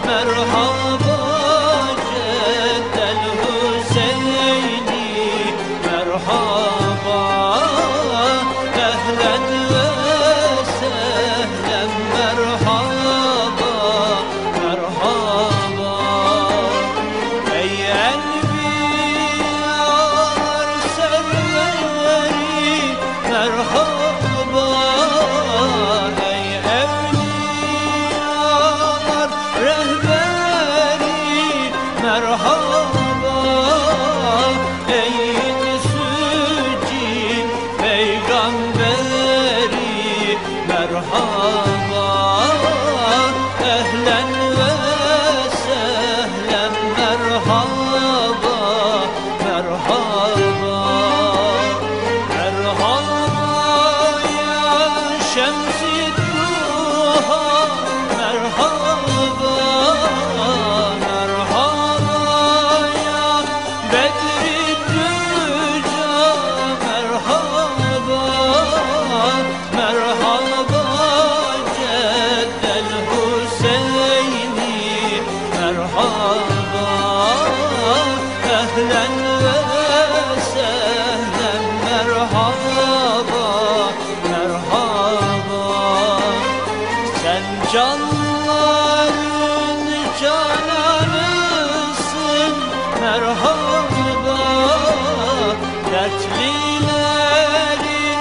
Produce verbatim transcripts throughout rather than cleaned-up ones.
merhaba Ceddel Hüseyin'i, merhaba ehlen ve sehlen, merhaba merhaba. Ey enbiyalar serveri, merhaba. Ey evliyalar rehberi, merhaba. Ey sücin peygamberi, merhaba ehlen ve sehlen, merhaba merhaba. Merhaba ya Şems-i Duha, merhaba merhaba ya Bedr-i Düca, merhaba merhaba Ceddel Hüseyin'i, merhaba ehlen ve sehlen, merhaba merhaba. Sen canların cananısın, merhaba. Dertlilerin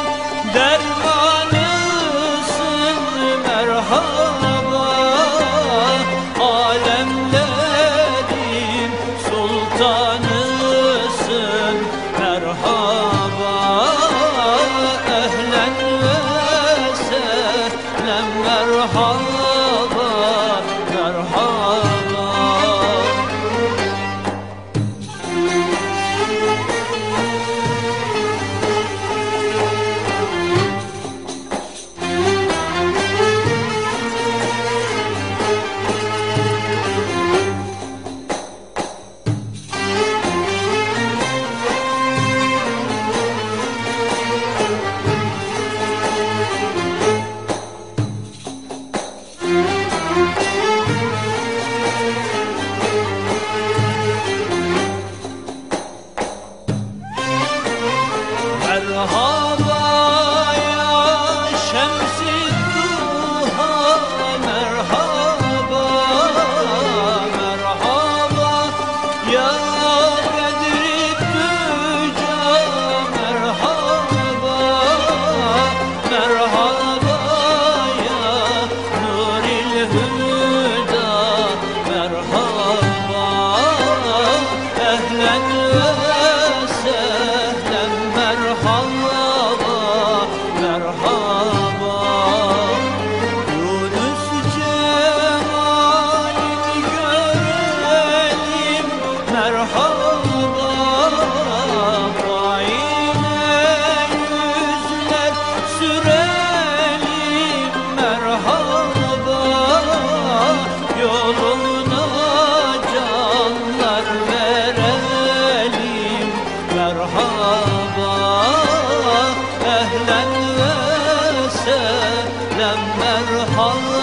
dermanısın, merhaba. Alemlerin sultanısın, merhaba ehlen ve sehlen, merhaba merhaba. Merhaba ya Şems-i Duha, merhaba merhaba ya Bedr-i Düca, merhaba merhaba ya Nur-i Hüda, merhaba ehlen ve sehlen, merhaba merhaba. Yunus cemalini görelim, merhaba. Faine yüzler sürelim, merhaba. Yoluna canlar verelim, merhaba ehlen ve sehlen, merhaba